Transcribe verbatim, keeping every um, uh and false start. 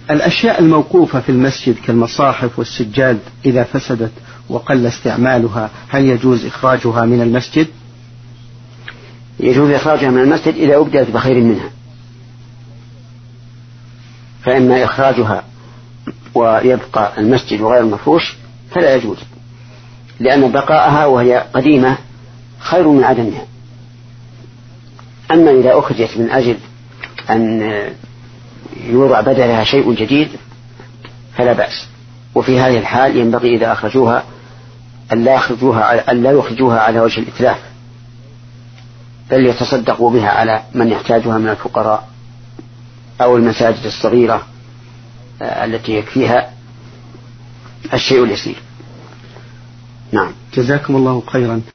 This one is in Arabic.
الأشياء الموقوفة في المسجد كالمصاحف والسجاد إذا فسدت وقل استعمالها هل يجوز إخراجها من المسجد؟ يجوز إخراجها من المسجد إذا أبدأت بخير منها، فإما إخراجها ويبقى المسجد غير مفروش فلا يجوز، لأن بقاءها وهي قديمة خير من عدمها. أما إذا أخرجت من أجل أن يوضع بدلها شيء جديد فلا بأس. وفي هذه الحال ينبغي إذا أخرجوها أن لا يخرجوها, أن لا يخرجوها على وجه الإتلاف، بل يتصدقوا بها على من يحتاجها من الفقراء أو المساجد الصغيرة التي يكفيها الشيء اليسير. نعم. جزاكم الله خيرا.